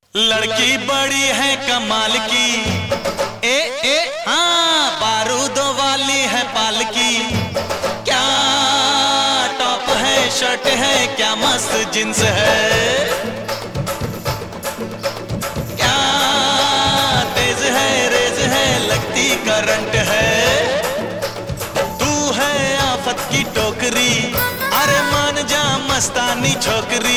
लड़की बड़ी है कमाल की, हाँ बारूदों वाली है पालकी। क्या टॉप है, शर्ट है, क्या मस्त जींस है। क्या तेज है, रेज है, लगती करंट है। तू है आफत की टोकरी, अरे मान जा मस्तानी छोकरी।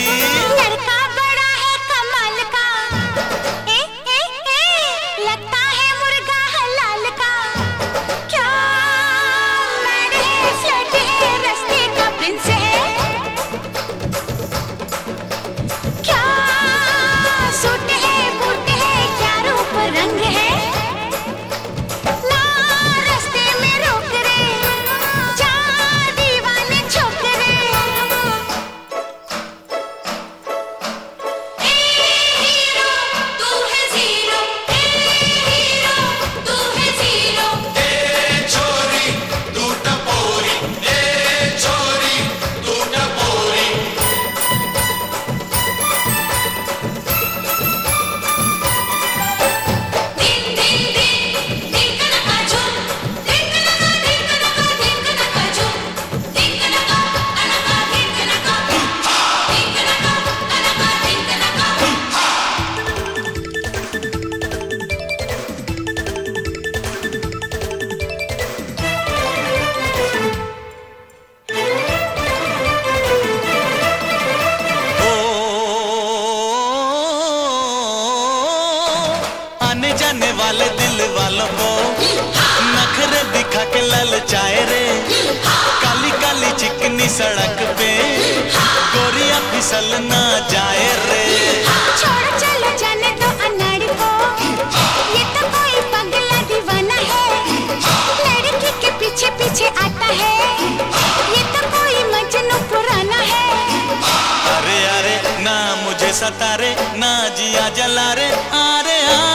जाने वाले दिल वालों को नखरे दिखा के ललचाए रे। काली काली चिकनी सड़क पे गोरियां फिसल ना जाए रे। छोड़ चलो जाने दो अनाड़ी को, ये तो कोई पगला दीवाना है। लड़की के पीछे पीछे आता है, ये तो कोई मजनू पुराना है। अरे अरे ना मुझे सतारे, ना जिया जला रे। अरे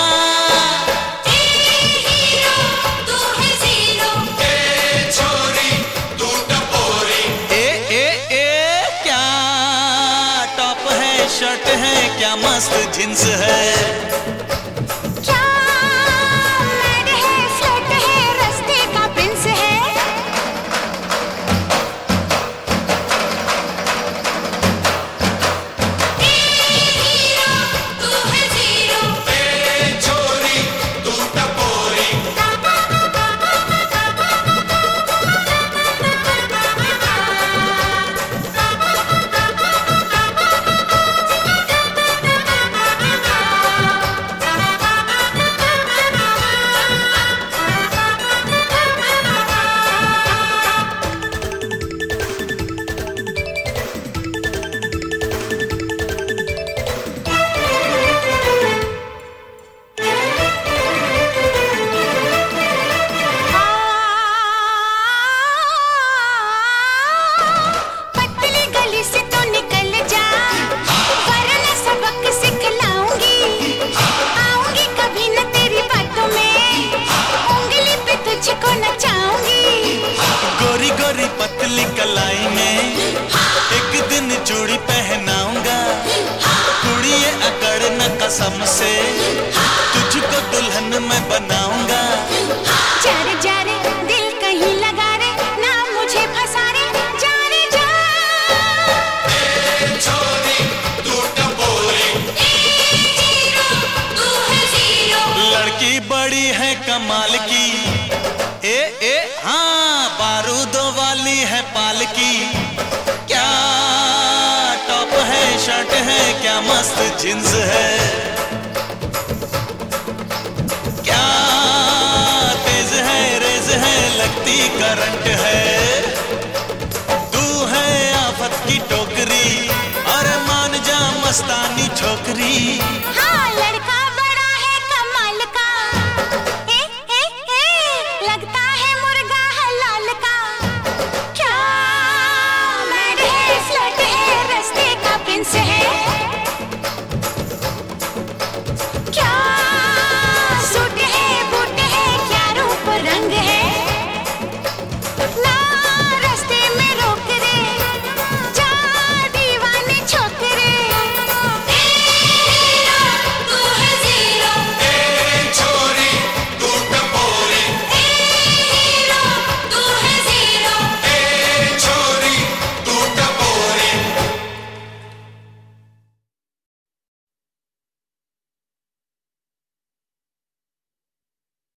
शर्ट है, क्या मस्त जींस है। क्या मैड है, फ्लर्ट है, रास्ते का प्रिंस है। हीरो तू है जीरो, छोरी तू टपोरी। गोरी गोरी पतली कलाई में एक दिन चूड़ी पहनाऊंगा। कुड़िए अकड़ न कसम से तुझको दुल्हन मैं बनाऊंगा। जारे जारे दिल कहीं लगा रे, ना मुझे फंसा रे। जारे जा छोरी तू टपोरी, हीरो तू है जीरो। लड़की बड़ी है कमाल की, हाँ बारूदों वाली है पालकी। क्या टॉप है, शर्ट है, क्या मस्त जींस है। क्या तेज है, रेज है, लगती करंट है। तू है आफत की टोकरी, और मान जा मस्तानी छोकरी।